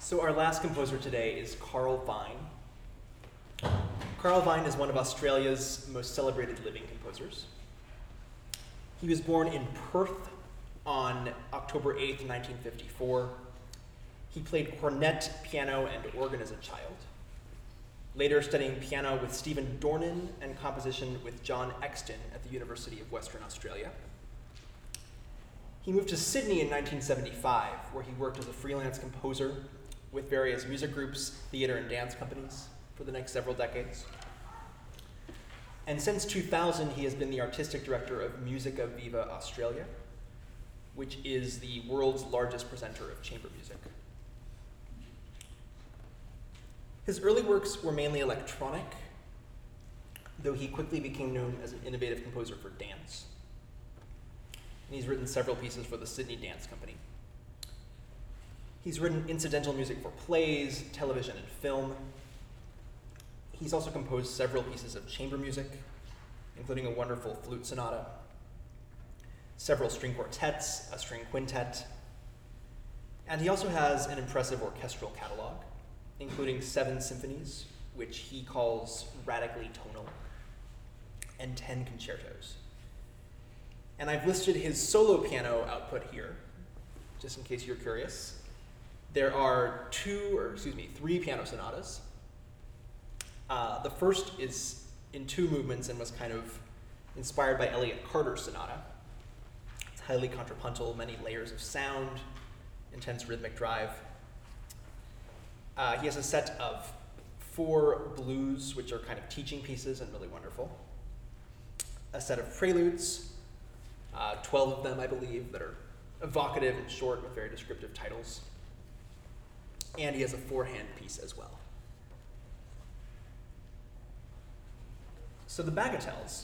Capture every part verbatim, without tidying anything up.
So our last composer today is Carl Vine. Carl Vine is one of Australia's most celebrated living composers. He was born in Perth on October eighth, nineteen fifty-four. He played cornet, piano, and organ as a child. Later studying piano with Stephen Dornan and composition with John Exton at the University of Western Australia. He moved to Sydney in nineteen seventy-five, where he worked as a freelance composer with various music groups, theater, and dance companies for the next several decades. And since two thousand, he has been the artistic director of Musica Viva Australia, which is the world's largest presenter of chamber music. His early works were mainly electronic, though he quickly became known as an innovative composer for dance. And he's written several pieces for the Sydney Dance Company. He's written incidental music for plays, television, and film. He's also composed several pieces of chamber music, including a wonderful flute sonata, several string quartets, a string quintet, and he also has an impressive orchestral catalog, including seven symphonies, which he calls radically tonal, and ten concertos. And I've listed his solo piano output here, just in case you're curious. There are two, or excuse me, three piano sonatas. Uh, the first is in two movements and was kind of inspired by Elliott Carter's sonata. It's highly contrapuntal, many layers of sound, intense rhythmic drive. Uh, he has a set of four blues, which are kind of teaching pieces and really wonderful. A set of preludes, uh, twelve of them, I believe, that are evocative and short with very descriptive titles. And he has a four-hand piece as well. So the bagatelles,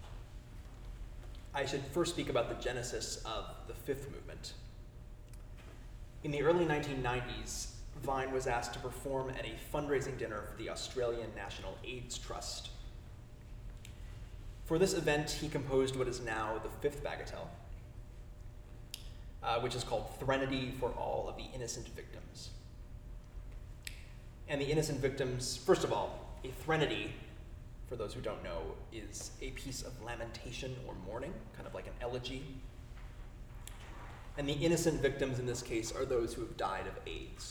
I should first speak about the genesis of the fifth movement. In the early nineteen nineties, Vine was asked to perform at a fundraising dinner for the Australian National AIDS Trust. For this event, he composed what is now the fifth bagatelle, uh, which is called Threnody for All of the Innocent Victims. And the innocent victims, first of all, a threnody, for those who don't know, is a piece of lamentation or mourning, kind of like an elegy. And the innocent victims in this case are those who have died of AIDS.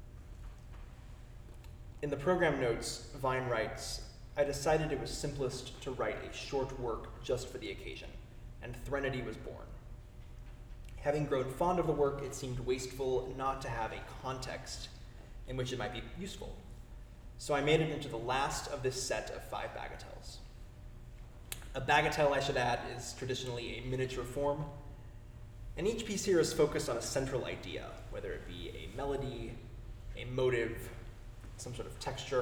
In the program notes, Vine writes, "I decided it was simplest to write a short work just for the occasion, and Threnody was born. Having grown fond of the work, it seemed wasteful not to have a context in which it might be useful. So I made it into the last of this set of five bagatelles. A bagatelle, I should add, is traditionally a miniature form, and each piece here is focused on a central idea, whether it be a melody, a motive, some sort of texture.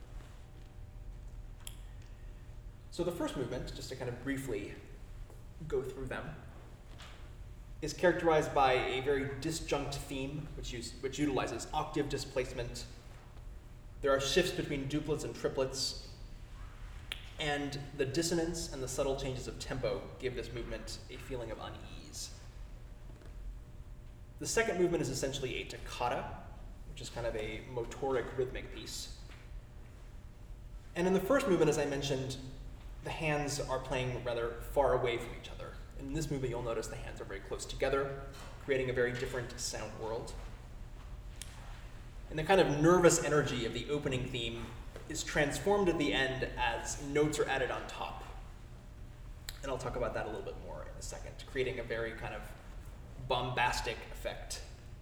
So the first movement, just to kind of briefly go through them, is characterized by a very disjunct theme, which, use, which utilizes octave displacement. There are shifts between duplets and triplets, and the dissonance and the subtle changes of tempo give this movement a feeling of unease. The second movement is essentially a toccata, which is kind of a motoric rhythmic piece. And in the first movement, as I mentioned, the hands are playing rather far away from each other. In this movement, you'll notice the hands are very close together, creating a very different sound world. And the kind of nervous energy of the opening theme is transformed at the end as notes are added on top. And I'll talk about that a little bit more in a second, creating a very kind of bombastic effect.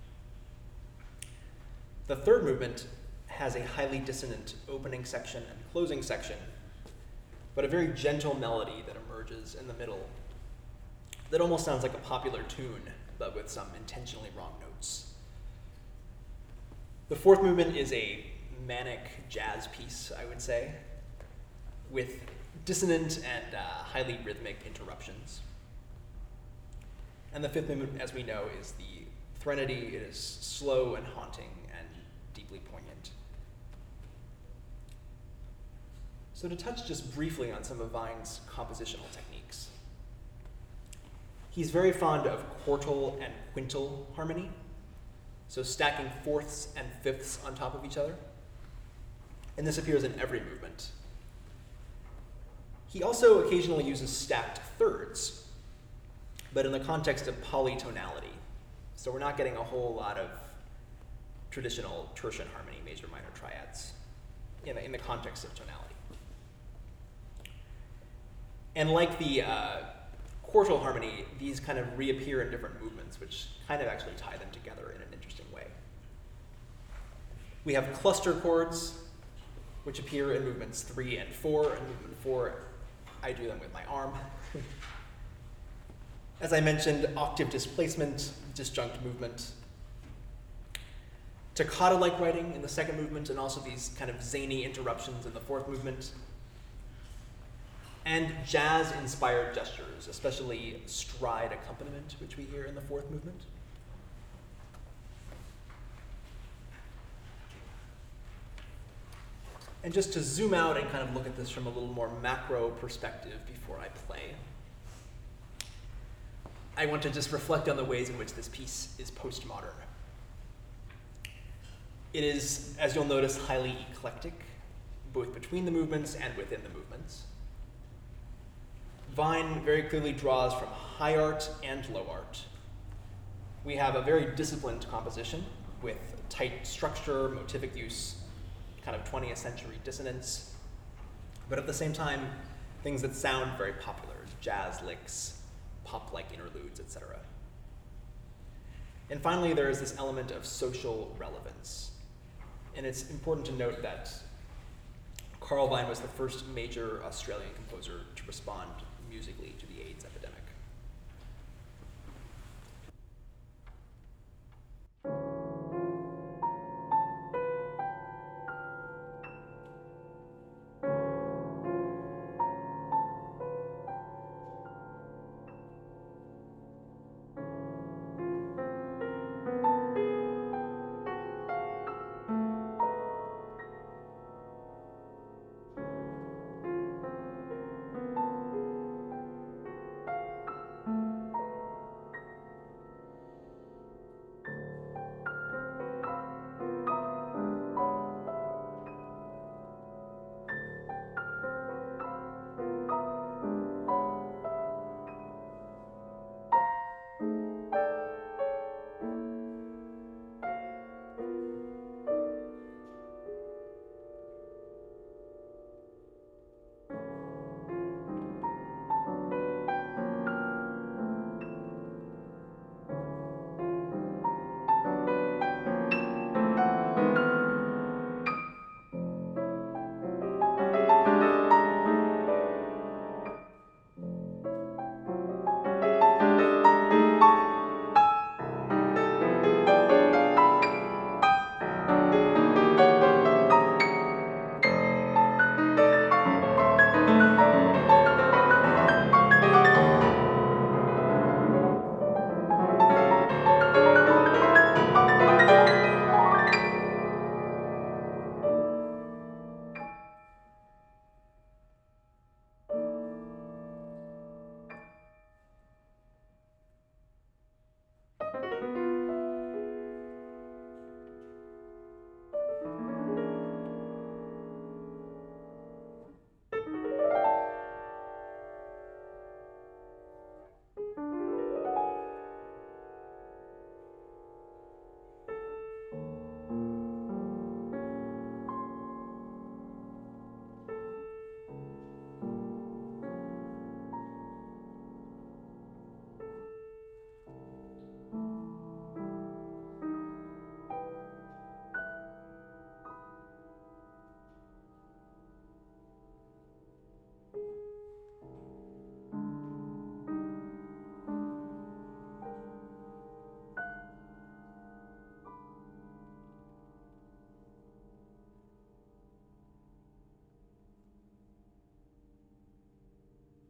The third movement has a highly dissonant opening section and closing section, but a very gentle melody that emerges in the middle that almost sounds like a popular tune, but with some intentionally wrong notes. The fourth movement is a manic jazz piece, I would say, with dissonant and uh, highly rhythmic interruptions. And the fifth movement, as we know, is the threnody. It is slow and haunting and deeply poignant. So to touch just briefly on some of Vine's compositional techniques. He's very fond of quartal and quintal harmony. so stacking fourths and fifths on top of each other. And this appears in every movement. He also occasionally uses stacked thirds, but in the context of polytonality. So we're not getting a whole lot of traditional tertian harmony, major minor triads, in the, in the context of tonality. And like the uh, quartal harmony, these kind of reappear in different movements, which kind of actually tie them together in an interesting way. We have cluster chords, which appear in movements three and four. In movement four, I do them with my arm. As I mentioned, octave displacement, disjunct movement, toccata-like writing in the second movement, and also these kind of zany interruptions in the fourth movement. And jazz-inspired gestures, especially stride accompaniment, which we hear in the fourth movement. And just to zoom out and kind of look at this from a little more macro perspective before I play, I want to just reflect on the ways in which this piece is postmodern. It is, as you'll notice, highly eclectic, both between the movements and within the movements. Vine very clearly draws from high art and low art. We have a very disciplined composition with tight structure, motivic use, kind of twentieth century dissonance, but at the same time, things that sound very popular, jazz licks, pop-like interludes, et cetera. And finally, there is this element of social relevance. And it's important to note that Carl Vine was the first major Australian composer to respond musically to the AIDS epidemic.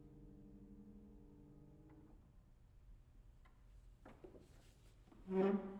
Mm-hmm.